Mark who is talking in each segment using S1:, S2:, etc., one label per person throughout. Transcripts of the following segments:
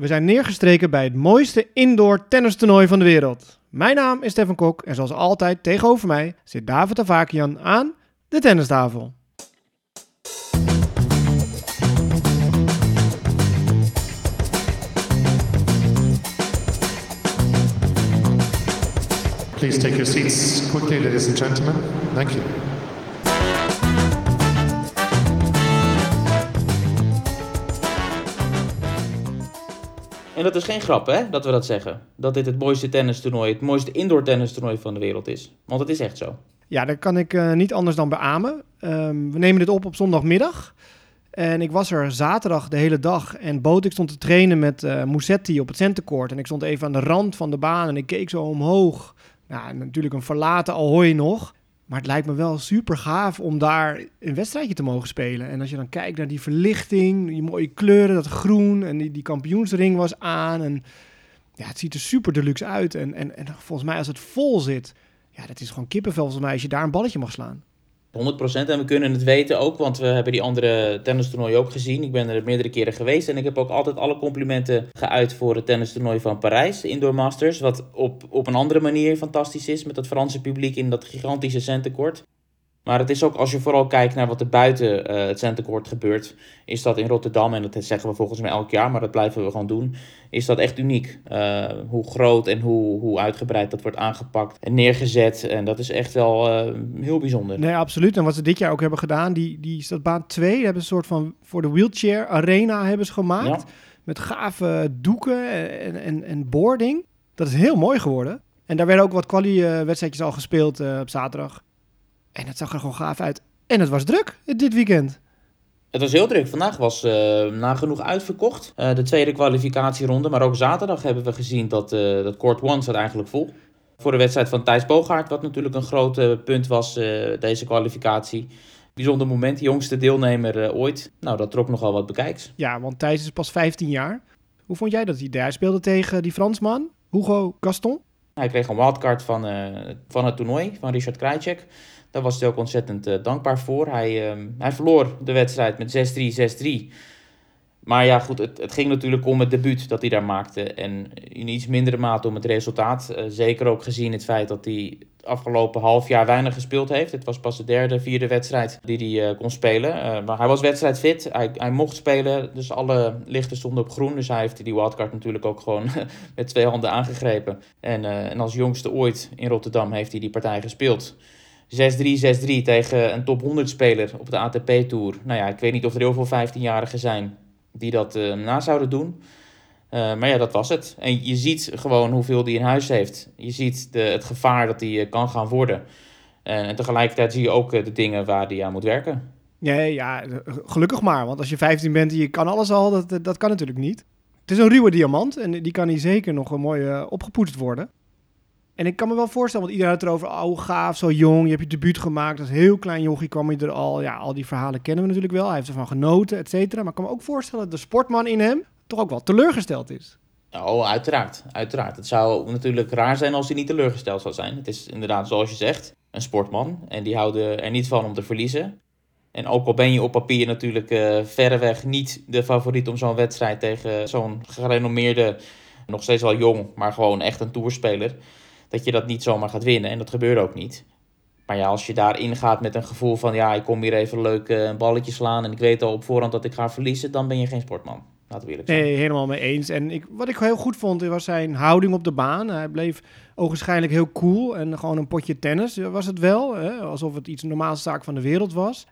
S1: We zijn neergestreken bij het mooiste indoor tennistoernooi van de wereld. Mijn naam is Stefan Kok en zoals altijd tegenover mij zit David Avakian aan de tennistafel.
S2: Please take your seats quickly, ladies and gentlemen. Thank you.
S3: En dat is geen grap, hè, dat we dat zeggen. Dat dit het mooiste tennistoernooi, het mooiste indoor tennistoernooi van de wereld is. Want het is echt zo.
S1: Ja, dat kan ik niet anders dan beamen. We nemen dit op zondagmiddag. En ik was er zaterdag de hele dag. En Botik stond te trainen met Musetti op het centercourt. En ik stond even aan de rand van de baan en ik keek zo omhoog. Nou, natuurlijk een verlaten Ahoy nog. Maar het lijkt me wel super gaaf om daar een wedstrijdje te mogen spelen. En als je dan kijkt naar die verlichting, die mooie kleuren, dat groen en die kampioensring was aan. En ja, het ziet er super deluxe uit. En volgens mij als het vol zit, ja, dat is gewoon kippenvel volgens mij als je daar een balletje mag slaan.
S3: 100% en we kunnen het weten ook, want we hebben die andere tennistoernooien ook gezien. Ik ben er meerdere keren geweest en ik heb ook altijd alle complimenten geuit voor het tennistoernooi van Parijs, de Indoor Masters. Wat op een andere manier fantastisch is met dat Franse publiek in dat gigantische centercourt. Maar het is ook, als je vooral kijkt naar wat er buiten het centercourt gebeurt, is dat in Rotterdam, en dat zeggen we volgens mij elk jaar, maar dat blijven we gewoon doen, is dat echt uniek. Hoe groot en hoe uitgebreid dat wordt aangepakt en neergezet. En dat is echt wel heel bijzonder.
S1: Nee, absoluut. En wat ze dit jaar ook hebben gedaan, die staat baan 2, hebben een soort van voor de wheelchair arena hebben ze gemaakt. Ja. Met gave doeken en boarding. Dat is heel mooi geworden. En daar werden ook wat quali-wedstrijdjes al gespeeld op zaterdag. En het zag er gewoon gaaf uit. En het was druk dit weekend.
S3: Het was heel druk. Vandaag was nagenoeg uitverkocht. De tweede kwalificatieronde. Maar ook zaterdag hebben we gezien dat Court 1 staat eigenlijk vol. Voor de wedstrijd van Thijs Bogaert. Wat natuurlijk een groot punt was, deze kwalificatie. Bijzonder moment. Jongste deelnemer ooit. Nou, dat trok nogal wat bekijks.
S1: Ja, want Thijs is pas 15 jaar. Hoe vond jij dat hij speelde tegen die Fransman, Hugo Gaston?
S3: Hij kreeg een wildcard van het toernooi, van Richard Krajicek. Daar was hij ook ontzettend dankbaar voor. Hij verloor de wedstrijd met 6-3, 6-3. Maar ja, goed, het ging natuurlijk om het debuut dat hij daar maakte. En in iets mindere mate om het resultaat. Zeker ook gezien het feit dat hij het afgelopen half jaar weinig gespeeld heeft. Het was pas de derde, vierde wedstrijd die hij kon spelen. Maar hij was wedstrijdfit, hij mocht spelen. Dus alle lichten stonden op groen. Dus hij heeft die wildcard natuurlijk ook gewoon met 2 handen aangegrepen. En als jongste ooit in Rotterdam heeft hij die partij gespeeld. 6-3, 6-3 tegen een top 100 speler op de ATP-tour. Nou ja, ik weet niet of er heel veel 15-jarigen zijn die dat na zouden doen. Maar ja, dat was het. En je ziet gewoon hoeveel hij in huis heeft. Je ziet het gevaar dat hij kan gaan worden. En tegelijkertijd zie je ook de dingen waar hij aan moet werken.
S1: Ja, gelukkig maar. Want als je 15 bent en je kan alles al, dat kan natuurlijk niet. Het is een ruwe diamant en die kan hier zeker nog een mooi opgepoetst worden. En ik kan me wel voorstellen, want iedereen had het erover, oh gaaf, zo jong, je hebt je debuut gemaakt, als heel klein jochie kwam je er al, ja, al die verhalen kennen we natuurlijk wel, hij heeft ervan genoten, et cetera. Maar ik kan me ook voorstellen dat de sportman in hem toch ook wel teleurgesteld is.
S3: Oh, uiteraard. Het zou natuurlijk raar zijn als hij niet teleurgesteld zou zijn. Het is inderdaad, zoals je zegt, een sportman en die houden er niet van om te verliezen. En ook al ben je op papier natuurlijk verreweg niet de favoriet om zo'n wedstrijd tegen zo'n gerenommeerde, nog steeds wel jong, maar gewoon echt een tourspeler, dat je dat niet zomaar gaat winnen. En dat gebeurde ook niet. Maar ja, als je daarin gaat met een gevoel van, ja, ik kom hier even leuk een balletje slaan en ik weet al op voorhand dat ik ga verliezen, dan ben je geen sportman. Laten we eerlijk zijn.
S1: Nee, helemaal mee eens. En wat ik heel goed vond, was zijn houding op de baan. Hij bleef ogenschijnlijk heel cool en gewoon een potje tennis was het wel. Alsof het iets normaalste zaak van de wereld was.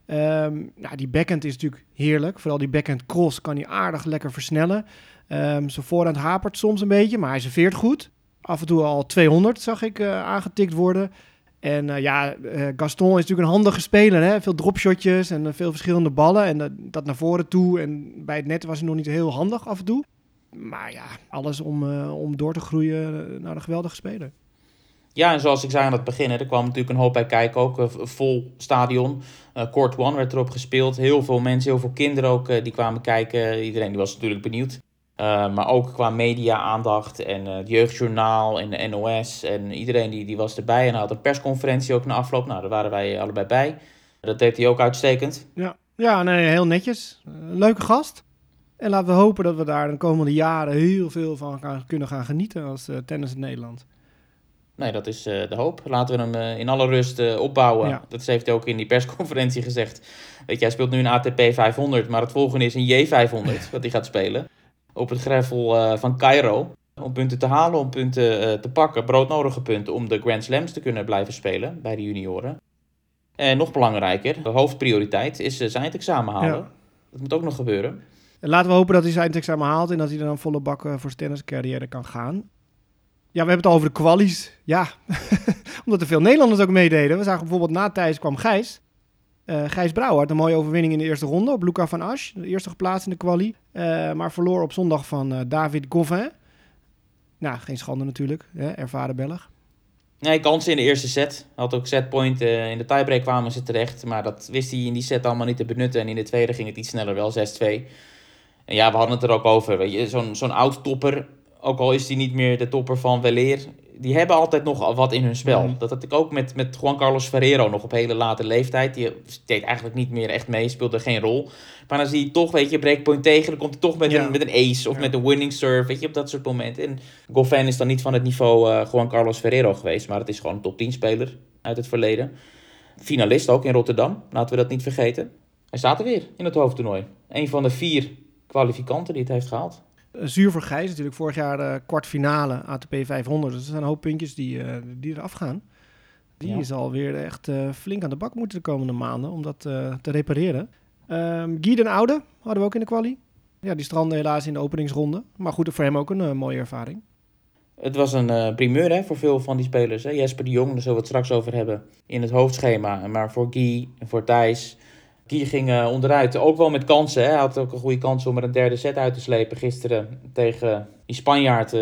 S1: Die backhand is natuurlijk heerlijk. Vooral die backhand cross kan hij aardig lekker versnellen. Zijn voorhand hapert soms een beetje, maar hij serveert goed. Af en toe al 200 zag ik aangetikt worden. En Gaston is natuurlijk een handige speler. Hè? Veel dropshotjes en veel verschillende ballen. En dat naar voren toe. En bij het net was hij nog niet heel handig af en toe. Maar ja, alles om door te groeien naar een geweldige speler.
S3: Ja, en zoals ik zei aan het begin, er kwam natuurlijk een hoop bij kijken ook. Vol stadion. Court 1 werd erop gespeeld. Heel veel mensen, heel veel kinderen ook, die kwamen kijken. Iedereen die was natuurlijk benieuwd. Maar ook qua media-aandacht en het Jeugdjournaal en de NOS. En iedereen die was erbij. En hij had een persconferentie ook na afloop. Nou, daar waren wij allebei bij. Dat deed hij ook uitstekend.
S1: Ja, nee, heel netjes. Leuke gast. En laten we hopen dat we daar de komende jaren heel veel van kunnen gaan genieten als tennis in Nederland.
S3: Nee, dat is de hoop. Laten we hem in alle rust opbouwen.
S1: Ja.
S3: Dat heeft hij ook in die persconferentie gezegd. Weet je, hij speelt nu een ATP 500, maar het volgende is een J500, wat hij gaat spelen. Op het gravel van Cairo. Om punten te halen, om punten te pakken, broodnodige punten, om de Grand Slams te kunnen blijven spelen bij de junioren. En nog belangrijker, de hoofdprioriteit is zijn eindexamen halen.
S1: Ja.
S3: Dat moet ook nog gebeuren.
S1: En laten we hopen dat hij zijn eindexamen haalt en dat hij dan volle bak voor zijn tenniscarrière kan gaan. Ja, we hebben het al over de kwalies. Ja, omdat er veel Nederlanders ook meededen. We zagen bijvoorbeeld na Thijs kwam Gijs. Gijs Brouwer, een mooie overwinning in de eerste ronde op Luca van Asch. De eerste geplaatst in de kwalie. Maar verloor op zondag van David Goffin. Nou, geen schande natuurlijk. Ervaren Belg.
S3: Nee, kansen in de eerste set. Had ook setpoint. In de tiebreak kwamen ze terecht. Maar dat wist hij in die set allemaal niet te benutten. En in de tweede ging het iets sneller wel, 6-2. En ja, we hadden het er ook over. Weet je, zo'n oud topper, ook al is hij niet meer de topper van weleer, die hebben altijd nog wat in hun spel.
S1: Mm.
S3: Dat had ik ook met Juan Carlos Ferrero nog op hele late leeftijd. Die deed eigenlijk niet meer echt mee, speelde geen rol. Maar dan zie je toch, weet je, breakpoint tegen, dan komt hij toch met een ace of met een winning serve, weet je, op dat soort momenten. En Goffin is dan niet van het niveau Juan Carlos Ferrero geweest, maar het is gewoon een top 10 speler uit het verleden. Finalist ook in Rotterdam, laten we dat niet vergeten. Hij staat er weer in het hoofdtoernooi. Een van de 4 kwalificanten die het heeft gehaald.
S1: Zuur voor Gijs natuurlijk. Vorig jaar kwartfinale ATP 500. Dus er zijn een hoop puntjes die eraf gaan. Die zal weer echt flink aan de bak moeten de komende maanden om dat te repareren. Guy den Oude hadden we ook in de kwalie. Ja, die strandde helaas in de openingsronde. Maar goed, voor hem ook een mooie ervaring.
S3: Het was een primeur voor veel van die spelers. Hè? Jesper de Jong, daar zullen we het straks over hebben, in het hoofdschema. Maar voor Guy en voor Thijs, Guy ging onderuit. Ook wel met kansen. Hè? Hij had ook een goede kans om er een derde set uit te slepen gisteren tegen die Spanjaard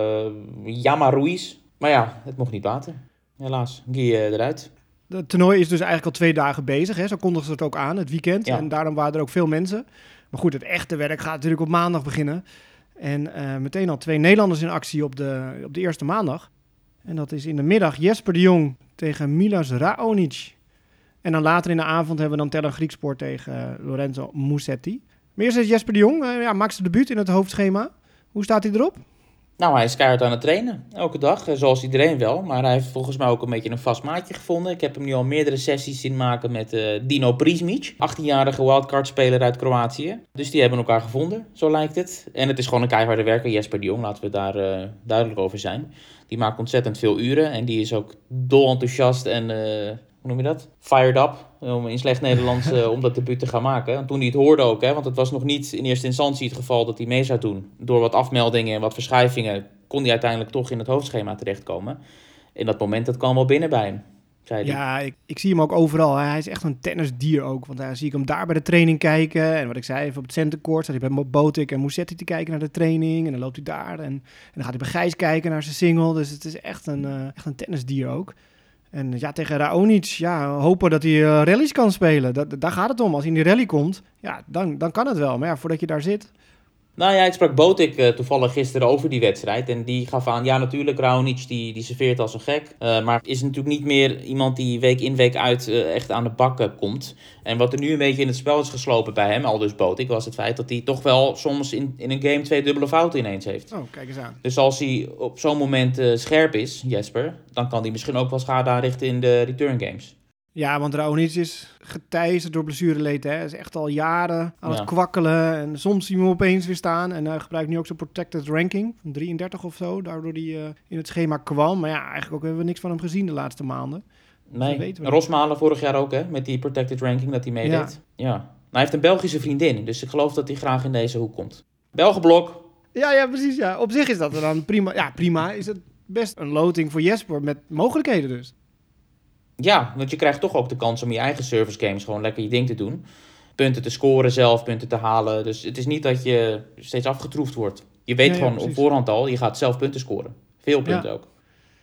S3: Yama Ruiz. Maar ja, het mocht niet baten. Helaas, Guy eruit.
S1: Het toernooi is dus eigenlijk al 2 dagen bezig. Hè? Zo kondigden ze het ook aan, het weekend.
S3: Ja.
S1: En daarom waren er ook veel mensen. Maar goed, het echte werk gaat natuurlijk op maandag beginnen. En meteen al 2 Nederlanders in actie op de eerste maandag. En dat is in de middag Jesper de Jong tegen Milos Raonic. En dan later in de avond hebben we dan Tellen Griekspoor tegen Lorenzo Musetti. Maar eerst is Jesper de Jong, maakt zijn debuut in het hoofdschema. Hoe staat hij erop?
S3: Nou, hij is keihard aan het trainen. Elke dag, zoals iedereen wel. Maar hij heeft volgens mij ook een beetje een vast maatje gevonden. Ik heb hem nu al meerdere sessies zien maken met Dino Prismic. 18-jarige wildcard-speler uit Kroatië. Dus die hebben elkaar gevonden, zo lijkt het. En het is gewoon een keiharde werker, Jesper de Jong. Laten we daar duidelijk over zijn. Die maakt ontzettend veel uren. En die is ook dolenthousiast en hoe noem je dat? Fired up, om in slecht Nederlands om dat debuut te gaan maken. En toen hij het hoorde ook, hè, want het was nog niet in eerste instantie het geval dat hij mee zou doen. Door wat afmeldingen en wat verschuivingen kon hij uiteindelijk toch in het hoofdschema terechtkomen. En dat moment, dat kwam wel binnen bij hem, zei hij.
S1: Ja, ik zie hem ook overal. Hij is echt een tennisdier ook. Want daar zie ik hem daar bij de training kijken. En wat ik zei, even op het centercourt staat hij bij Botik en Musetti te kijken naar de training. En dan loopt hij daar. En dan gaat hij bij Gijs kijken naar zijn single. Dus het is echt een tennisdier ook. En ja, tegen Raonic, ja, hopen dat hij rallies kan spelen. Daar gaat het om. Als hij in die rally komt, ja, dan kan het wel. Maar ja, voordat je daar zit.
S3: Nou ja, ik sprak Botik toevallig gisteren over die wedstrijd. En die gaf aan, ja natuurlijk, Raonic die serveert als een gek. Maar is natuurlijk niet meer iemand die week in week uit echt aan de bak komt. En wat er nu een beetje in het spel is geslopen bij hem, al dus Botik, was het feit dat hij toch wel soms in een game 2 dubbele fouten ineens heeft.
S1: Oh, kijk eens aan.
S3: Dus als hij op zo'n moment scherp is, Jesper, dan kan hij misschien ook wel schade aanrichten in de return games.
S1: Ja, want Raonic is geteisterd door blessureleed. Hij is echt al jaren aan het kwakkelen. En soms zien we hem opeens weer staan. En hij gebruikt nu ook zijn protected ranking van 33 of zo. Daardoor hij in het schema kwam. Maar ja, eigenlijk ook hebben we niks van hem gezien de laatste maanden.
S3: Nee, Rosmalen vorig jaar ook, hè, met die protected ranking dat hij meedeed. Ja. Maar hij heeft een Belgische vriendin, dus ik geloof dat hij graag in deze hoek komt. Belgenblok.
S1: Ja, precies. Ja. Op zich is dat dan prima. Ja, prima. Is het best een loting voor Jesper met mogelijkheden dus.
S3: Ja, want je krijgt toch ook de kans om je eigen service games gewoon lekker je ding te doen. Punten te scoren zelf, punten te halen. Dus het is niet dat je steeds afgetroefd wordt. Je weet gewoon op voorhand al, je gaat zelf punten scoren. Veel punten ook.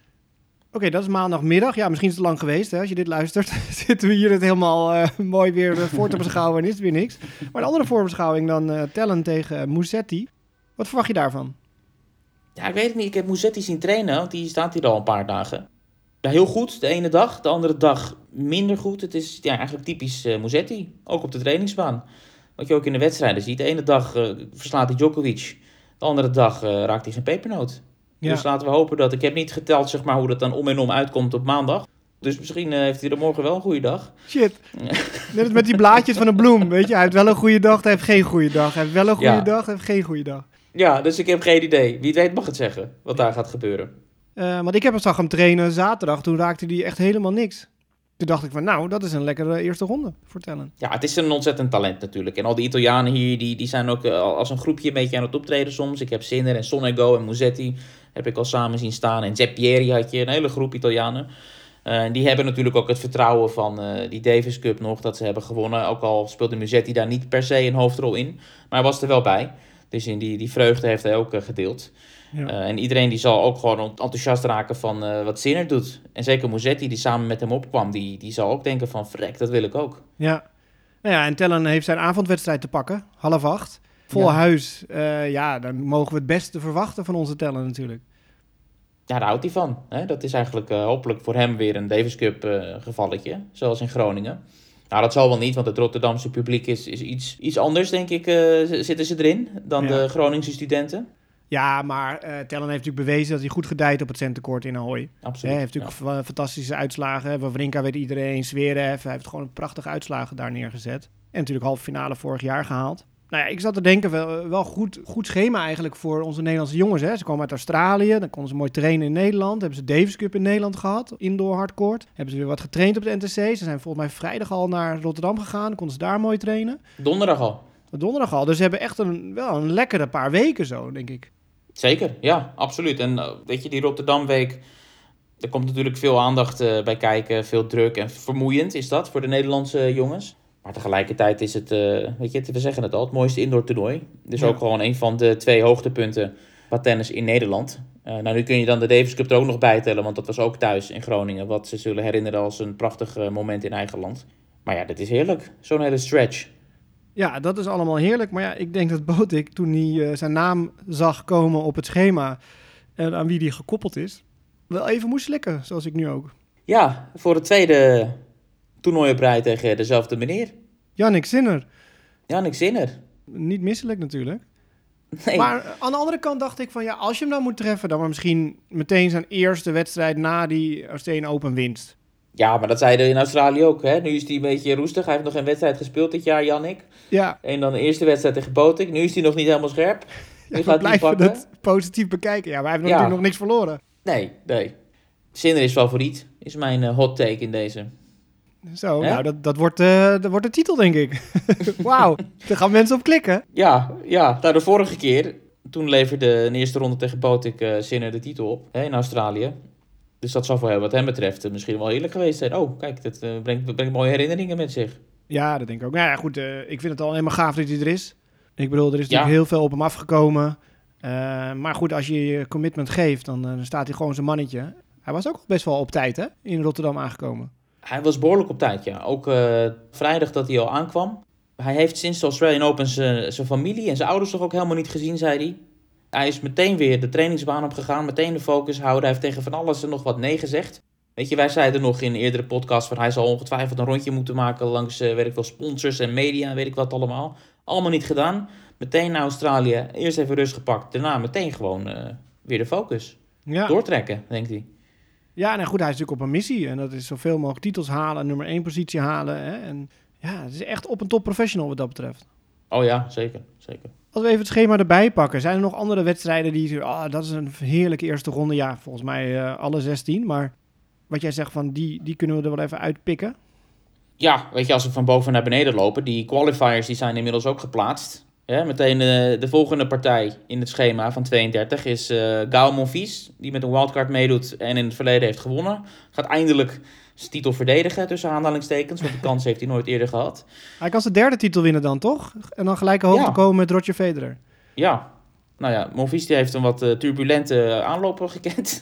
S1: Oké, dat is maandagmiddag. Ja, misschien is het lang geweest. Hè? Als je dit luistert, zitten we hier het helemaal mooi weer voor te beschouwen en is het weer niks. Maar de andere voorbeschouwing dan Tellen tegen Musetti. Wat verwacht je daarvan?
S3: Ja, ik weet het niet. Ik heb Musetti zien trainen, want die staat hier al een paar dagen. Ja, heel goed, de ene dag. De andere dag minder goed. Het is eigenlijk typisch Musetti. Ook op de trainingsbaan. Wat je ook in de wedstrijden ziet. De ene dag verslaat hij Djokovic. De andere dag raakt hij zijn pepernoot.
S1: Ja.
S3: Dus laten we hopen dat... Ik heb niet geteld zeg maar, hoe dat dan om en om uitkomt op maandag. Dus misschien heeft hij er morgen wel een goede dag.
S1: Shit. Net als met die blaadjes van een bloem, weet je. Hij heeft wel een goede dag, hij heeft geen goede dag. Hij heeft wel een goede dag, hij heeft geen goede dag.
S3: Ja, dus ik heb geen idee. Wie het weet mag het zeggen, wat daar gaat gebeuren.
S1: Want ik zag hem trainen zaterdag, toen raakte hij echt helemaal niks. Toen dacht ik van, nou, dat is een lekkere eerste ronde voor Tellen.
S3: Ja, het is een ontzettend talent natuurlijk. En al die Italianen hier, die zijn ook als een groepje een beetje aan het optreden soms. Ik heb Sinner en Sonego en Musetti heb ik al samen zien staan. En Zeppieri had je, een hele groep Italianen. Die hebben natuurlijk ook het vertrouwen van die Davis Cup nog, dat ze hebben gewonnen. Ook al speelde Musetti daar niet per se een hoofdrol in. Maar hij was er wel bij. Dus in die vreugde heeft hij ook gedeeld. Ja. En iedereen die zal ook gewoon enthousiast raken van wat Sinner doet. En zeker Musetti, die samen met hem opkwam, die zal ook denken van vrek, dat wil ik ook.
S1: Ja, nou ja, en Tellen heeft zijn avondwedstrijd te pakken, 7:30. Vol huis, dan mogen we het beste verwachten van onze Tellen natuurlijk.
S3: Ja, daar houdt hij van. Hè? Dat is eigenlijk hopelijk voor hem weer een Davis Cup gevalletje, zoals in Groningen. Nou, dat zal wel niet, want het Rotterdamse publiek is iets anders, denk ik, zitten ze erin dan de Groningse studenten. Ja, maar
S1: Tellen heeft natuurlijk bewezen dat hij goed gedijt op het centercourt in Ahoy.
S3: Absoluut.
S1: Hij heeft natuurlijk fantastische uitslagen. Wawrinka weet iedereen, Zverev. Hij heeft gewoon prachtige uitslagen daar neergezet. En natuurlijk halve finale vorig jaar gehaald. Nou ja, ik zat te denken, wel goed schema eigenlijk voor onze Nederlandse jongens. Hè. Ze kwamen uit Australië, dan konden ze mooi trainen in Nederland. Hebben ze de Davis Cup in Nederland gehad, indoor hardcourt. Hebben ze weer wat getraind op de NTC. Ze zijn volgens mij vrijdag al naar Rotterdam gegaan, konden ze daar mooi trainen.
S3: Donderdag al. Dus
S1: ze hebben echt wel een lekkere paar weken zo, denk ik.
S3: Zeker, ja, absoluut. En weet je, die Rotterdamweek, er komt natuurlijk veel aandacht bij kijken, veel druk en vermoeiend is dat voor de Nederlandse jongens. Maar tegelijkertijd is het, we zeggen het al, het mooiste indoor toernooi. Dus ook gewoon een van de 2 hoogtepunten qua tennis in Nederland. Nu kun je dan de Davis Cup er ook nog bij tellen, want dat was ook thuis in Groningen. Wat ze zullen herinneren als een prachtig moment in eigen land. Maar ja, dat is heerlijk, zo'n hele stretch.
S1: Ja, dat is allemaal heerlijk. Maar ja, ik denk dat Botic, toen hij zijn naam zag komen op het schema en aan wie die gekoppeld is, wel even moest slikken, zoals ik nu ook.
S3: Ja, voor het tweede toernooi op rij tegen dezelfde meneer.
S1: Jannik Sinner.
S3: Niet
S1: misselijk natuurlijk.
S3: Nee.
S1: Maar aan de andere kant dacht ik van, ja, als je hem dan moet treffen, dan maar misschien meteen zijn eerste wedstrijd na die Australian Open winst.
S3: Ja, maar dat zeiden in Australië ook. Hè? Nu is hij een beetje roestig. Hij heeft nog geen wedstrijd gespeeld dit jaar, Jannik.
S1: Ja.
S3: En dan de eerste wedstrijd tegen Botic. Nu is hij nog niet helemaal scherp.
S1: Ja, we blijven het positief bekijken. Ja, wij hebben natuurlijk nog niks verloren.
S3: Nee. Sinner is favoriet, is mijn hot take in deze.
S1: Zo, nou, dat wordt de titel, denk ik. Wauw, daar gaan mensen op klikken.
S3: Ja, nou, de vorige keer, toen leverde in de eerste ronde tegen Botic Sinner de titel op, in Australië. Dus dat zal voor hem, wat hem betreft, misschien wel heerlijk geweest zijn. Oh, kijk, dat brengt mooie herinneringen met zich.
S1: Ja, dat denk ik ook. Nou ja, goed, ik vind het al helemaal gaaf dat hij er is. Ik bedoel, er is natuurlijk heel veel op hem afgekomen. Maar goed, als je je commitment geeft, dan staat hij gewoon zijn mannetje. Hij was ook best wel op tijd, hè, in Rotterdam aangekomen.
S3: Hij was behoorlijk op tijd, ja. Ook vrijdag dat hij al aankwam. Hij heeft sinds de Australian Open zijn familie en zijn ouders toch ook helemaal niet gezien, zei hij. Hij is meteen weer de trainingsbaan opgegaan, meteen de focus houden. Hij heeft tegen van alles en nog wat nee gezegd. Weet je, wij zeiden nog in een eerdere podcast van hij zal ongetwijfeld een rondje moeten maken langs, weet ik wel, sponsors en media en weet ik wat allemaal. Allemaal niet gedaan. Meteen naar Australië, eerst even rust gepakt. Daarna meteen gewoon weer de focus. Ja. Doortrekken, denkt hij.
S1: Ja, nou goed, hij is natuurlijk op een missie. En dat is zoveel mogelijk titels halen, nummer 1 positie halen. Hè? En ja, het is echt op een top professional wat dat betreft.
S3: Oh ja, zeker.
S1: Als we even het schema erbij pakken, zijn er nog andere wedstrijden die... dat is een heerlijke eerste ronde. Ja, volgens mij alle 16. Maar wat jij zegt, van die kunnen we er wel even uitpikken.
S3: Ja, weet je, als we van boven naar beneden lopen, die qualifiers die zijn inmiddels ook geplaatst. Ja, meteen de volgende partij in het schema van 32 is Gaël Monfils, die met een wildcard meedoet en in het verleden heeft gewonnen. Gaat eindelijk zijn titel verdedigen, tussen aanhalingstekens, want die kans heeft hij nooit eerder gehad.
S1: Hij kan zijn derde titel winnen dan, toch? En dan gelijk hoogte komen met Roger Federer.
S3: Ja, nou ja, Monfils die heeft een wat turbulente aanloop gekend.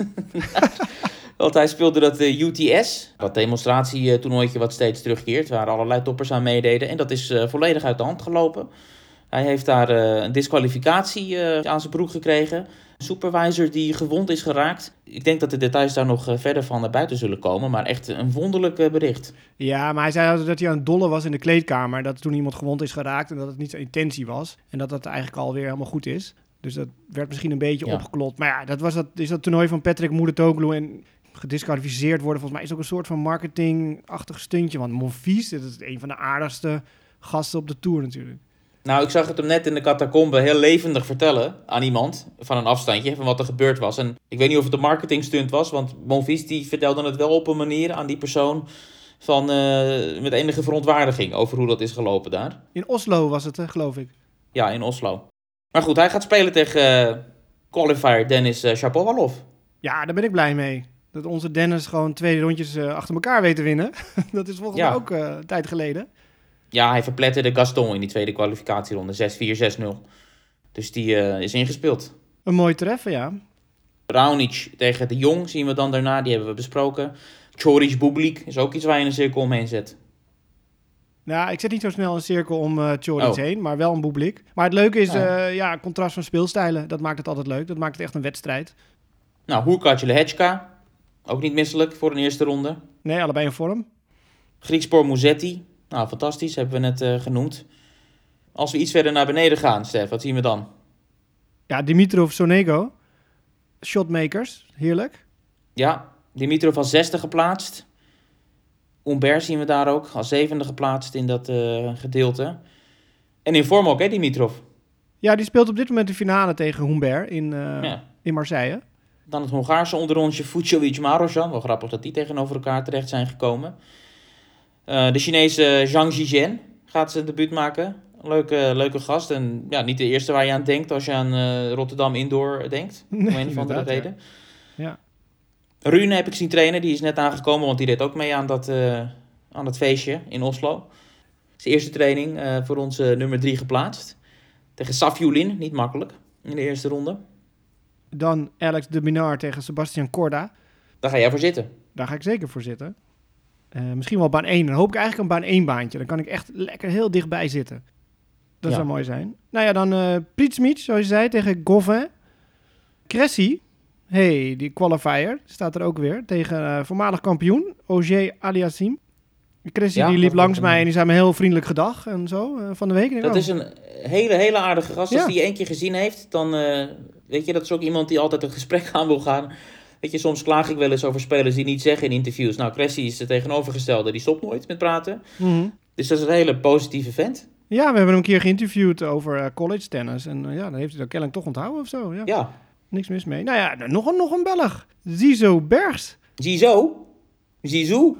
S3: Want hij speelde dat UTS, dat demonstratietoernooitje wat steeds terugkeert, waar allerlei toppers aan meededen. En dat is volledig uit de hand gelopen. Hij heeft daar een disqualificatie aan zijn broek gekregen. Een supervisor die gewond is geraakt. Ik denk dat de details daar nog verder van naar buiten zullen komen. Maar echt een wonderlijk bericht.
S1: Ja, maar hij zei altijd dat hij aan het dollen was in de kleedkamer. Dat toen iemand gewond is geraakt en dat het niet zijn intentie was. En dat dat eigenlijk alweer helemaal goed is. Dus dat werd misschien een beetje opgeklopt. Maar ja, dat is dat toernooi van Patrick Mouratoglou en gedisqualificeerd worden. Volgens mij is ook een soort van marketingachtig stuntje. Want Monfils, dat is een van de aardigste gasten op de Tour natuurlijk.
S3: Nou, ik zag het hem net in de catacombe heel levendig vertellen aan iemand van een afstandje van wat er gebeurd was. En ik weet niet of het een marketingstunt was, want Monfils die vertelde het wel op een manier aan die persoon van met enige verontwaardiging over hoe dat is gelopen daar.
S1: In Oslo was het, geloof ik.
S3: Ja, in Oslo. Maar goed, hij gaat spelen tegen qualifier Denis Shapovalov.
S1: Ja, daar ben ik blij mee. Dat onze Dennis gewoon 2 rondjes achter elkaar weet te winnen. Dat is volgens mij ook een tijd geleden.
S3: Ja, hij verpletterde Gaston in die tweede kwalificatieronde. 6-4, 6-0. Dus die is ingespeeld.
S1: Een mooi treffen, ja.
S3: Raonic tegen de Jong zien we dan daarna. Die hebben we besproken. Choric Bublik is ook iets waar je een cirkel omheen zet.
S1: Nou, ik zet niet zo snel een cirkel om Choric heen, maar wel een Bublik. Maar het leuke is, contrast van speelstijlen. Dat maakt het altijd leuk. Dat maakt het echt een wedstrijd.
S3: Nou, Hurkacz Lehečka. Ook niet misselijk voor een eerste ronde.
S1: Nee, allebei in vorm.
S3: Griekspoor Musetti. Nou, fantastisch, hebben we net genoemd. Als we iets verder naar beneden gaan, Stef, wat zien we dan?
S1: Ja, Dimitrov, Sonego. Shotmakers, heerlijk.
S3: Ja, Dimitrov als 6e geplaatst. Humbert zien we daar ook als 7e geplaatst in dat gedeelte. En in vorm ook, hè, Dimitrov?
S1: Ja, die speelt op dit moment de finale tegen Humbert in Marseille.
S3: Dan het Hongaarse onderrondje Fucsovics Marozsan. Wel grappig dat die tegenover elkaar terecht zijn gekomen. De Chinese Zhang Zhizhen gaat zijn debuut maken. Leuke gast. En ja, niet de eerste waar je aan denkt als je aan Rotterdam Indoor denkt. Om een of andere reden.
S1: Ja.
S3: Rune heb ik zien trainen. Die is net aangekomen, want die deed ook mee aan dat feestje in Oslo. Zijn eerste training voor ons nummer 3 geplaatst. Tegen Safiullin, niet makkelijk in de eerste ronde.
S1: Dan Alex de Minaur tegen Sebastian Corda.
S3: Daar ga jij voor zitten.
S1: Daar ga ik zeker voor zitten. Misschien wel baan 1. Dan hoop ik eigenlijk een baan 1 baantje. Dan kan ik echt lekker heel dichtbij zitten. Dat zou mooi zijn. Nou ja, dan Prietsmic, zoals je zei, tegen Gauvin. Cressy, die qualifier, staat er ook weer. Tegen voormalig kampioen, Ogier Aliassime. Cressy die liep langs mij en die zei me heel vriendelijk gedag en zo van de week.
S3: Dat is een hele aardige gast. Als die je 1 keer gezien heeft, dan weet je, dat is ook iemand die altijd een gesprek aan wil gaan. Weet je, soms klaag ik wel eens over spelers die niet zeggen in interviews. Nou, Cressy is het tegenovergestelde. Die stopt nooit met praten.
S1: Mm-hmm.
S3: Dus dat is een hele positieve vent.
S1: Ja, we hebben hem een keer geïnterviewd over college tennis. En dan heeft hij dat kennelijk toch onthouden of zo. Ja. Niks mis mee. Nou ja, nog een Belg. Zizou Bergs.
S3: Zizou?
S1: Zizou.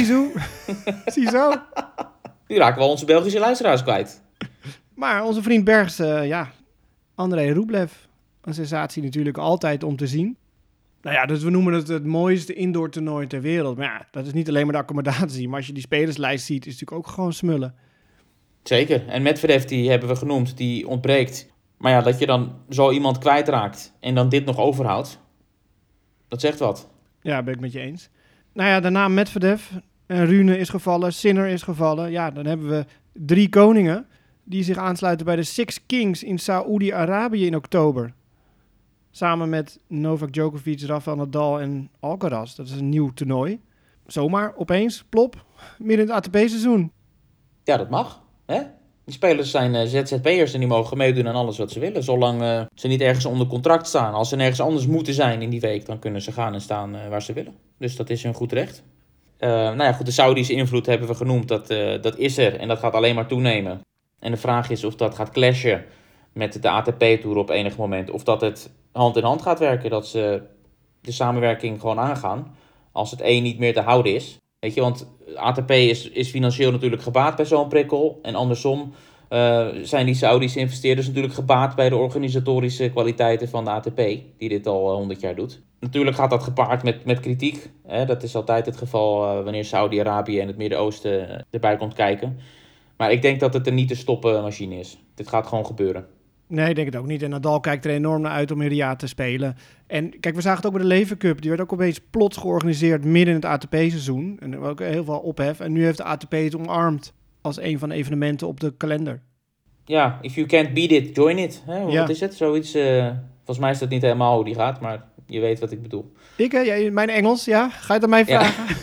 S3: Nu raken we onze Belgische luisteraars kwijt.
S1: Maar onze vriend Bergs, André Rublev. Een sensatie natuurlijk altijd om te zien. Nou ja, dus we noemen het mooiste indoor toernooi ter wereld. Maar ja, dat is niet alleen maar de accommodatie. Maar als je die spelerslijst ziet, is het natuurlijk ook gewoon smullen.
S3: Zeker. En Medvedev, die hebben we genoemd, die ontbreekt. Maar ja, dat je dan zo iemand kwijtraakt en dan dit nog overhoudt, dat zegt wat.
S1: Ja, ben ik met je eens. Nou ja, daarna Medvedev en Rune is gevallen, Sinner is gevallen. Ja, dan hebben we 3 koningen die zich aansluiten bij de Six Kings in Saoedi-Arabië in oktober. Samen met Novak Djokovic, Rafael Nadal en Alcaraz. Dat is een nieuw toernooi. Zomaar, opeens, plop, midden in het ATP-seizoen.
S3: Ja, dat mag. Hè? Die spelers zijn ZZP'ers en die mogen meedoen aan alles wat ze willen. Zolang ze niet ergens onder contract staan. Als ze nergens anders moeten zijn in die week, dan kunnen ze gaan en staan waar ze willen. Dus dat is hun goed recht. Nou ja, goed, de Saudische invloed hebben we genoemd. Dat is er en dat gaat alleen maar toenemen. En de vraag is of dat gaat clashen met de ATP-tour op enig moment. Of dat het hand in hand gaat werken. Dat ze de samenwerking gewoon aangaan. Als het één niet meer te houden is. Weet je, want ATP is financieel natuurlijk gebaat bij zo'n prikkel. En andersom zijn die Saudische investeerders natuurlijk gebaat bij de organisatorische kwaliteiten van de ATP. Die dit al 100 jaar doet. Natuurlijk gaat dat gepaard met kritiek. Hè? Dat is altijd het geval wanneer Saudi-Arabië en het Midden-Oosten erbij komt kijken. Maar ik denk dat het een niet te stoppen machine is. Dit gaat gewoon gebeuren.
S1: Nee, ik denk het ook niet. En Nadal kijkt er enorm naar uit om in Riyadh te spelen. En kijk, we zagen het ook bij de Lever Cup. Die werd ook opeens plots georganiseerd midden in het ATP-seizoen. En er was ook heel veel ophef. En nu heeft de ATP het omarmd als een van de evenementen op de kalender.
S3: Ja, if you can't beat it, join it. Hè?
S1: Ja.
S3: Wat is het? Zoiets. Volgens mij is dat niet helemaal hoe die gaat, maar je weet wat ik bedoel.
S1: Mijn Engels, ja. Ga je het aan mij vragen?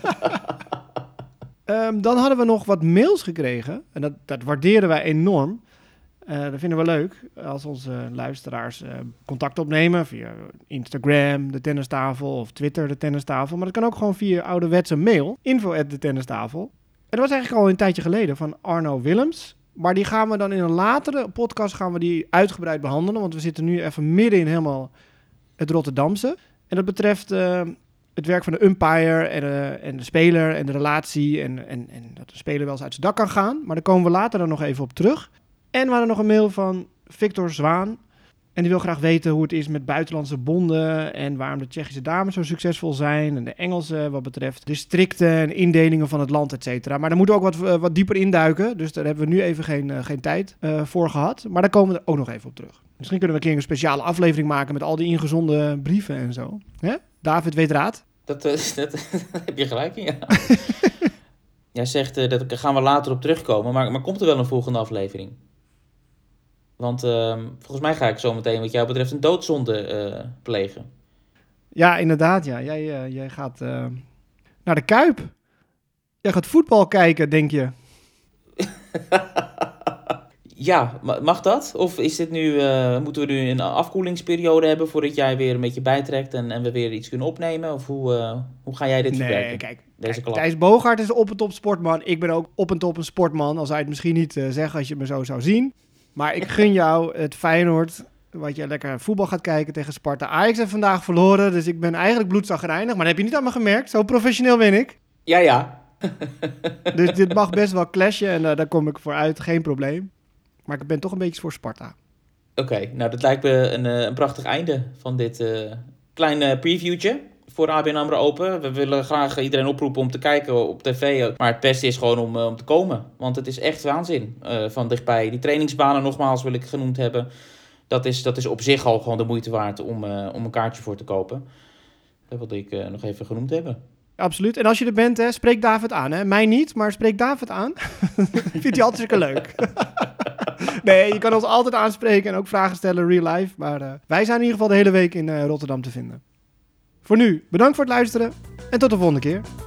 S1: Dan hadden we nog wat mails gekregen. En dat waarderen wij enorm. Dat vinden we leuk als onze luisteraars contact opnemen via Instagram, de tennistafel, of Twitter, de tennistafel. Maar dat kan ook gewoon via ouderwetse mail, info@detennistafel. En dat was eigenlijk al een tijdje geleden van Arno Willems. Maar die gaan we dan in een latere podcast uitgebreid behandelen. Want we zitten nu even midden in helemaal het Rotterdamse. En dat betreft het werk van de umpire en de speler en de relatie. En dat de speler wel eens uit zijn dak kan gaan. Maar daar komen we later dan nog even op terug. En we hadden nog een mail van Victor Zwaan. En die wil graag weten hoe het is met buitenlandse bonden en waarom de Tsjechische dames zo succesvol zijn. En de Engelse wat betreft districten en indelingen van het land, et cetera. Maar daar moeten we ook wat dieper induiken. Dus daar hebben we nu even geen tijd voor gehad. Maar daar komen we er ook nog even op terug. Misschien kunnen we een keer een speciale aflevering maken met al die ingezonden brieven en zo. Hè? David weet raad.
S3: Dat heb je gelijk in, ja. Jij zegt, daar gaan we later op terugkomen. Maar komt er wel een volgende aflevering? Want volgens mij ga ik zo meteen wat jou betreft een doodzonde plegen.
S1: Ja, inderdaad. Ja. Jij gaat naar de Kuip. Jij gaat voetbal kijken, denk je?
S3: Ja, mag dat? Of is dit nu, moeten we nu een afkoelingsperiode hebben voordat jij weer een beetje bijtrekt en we weer iets kunnen opnemen? Of hoe ga jij dit verwerken?
S1: Nee, kijk,
S3: klap.
S1: Thijs Bogaert is op en top sportman. Ik ben ook op en top een sportman. Al zou je het misschien niet zeggen als je me zo zou zien. Maar ik gun jou het Feyenoord, wat je lekker voetbal gaat kijken tegen Sparta. Ajax heeft vandaag verloren, dus ik ben eigenlijk bloedzagrijnig. Maar dat heb je niet aan me gemerkt. Zo professioneel ben ik.
S3: Ja.
S1: Dus dit mag best wel clashen en daar kom ik voor uit. Geen probleem. Maar ik ben toch een beetje voor Sparta.
S3: Oké, nou dat lijkt me een prachtig einde van dit kleine previewtje voor ABN AMRO Open. We willen graag iedereen oproepen om te kijken op tv. Maar het beste is gewoon om te komen. Want het is echt waanzin van dichtbij. Die trainingsbanen nogmaals wil ik genoemd hebben. Dat is op zich al gewoon de moeite waard om een kaartje voor te kopen. Dat wilde ik nog even genoemd hebben.
S1: Absoluut. En als je er bent, spreek David aan. Hè? Mij niet, maar spreek David aan. Vindt hij altijd leuk. Nee, je kan ons altijd aanspreken en ook vragen stellen real life. Maar wij zijn in ieder geval de hele week in Rotterdam te vinden. Voor nu, bedankt voor het luisteren en tot de volgende keer.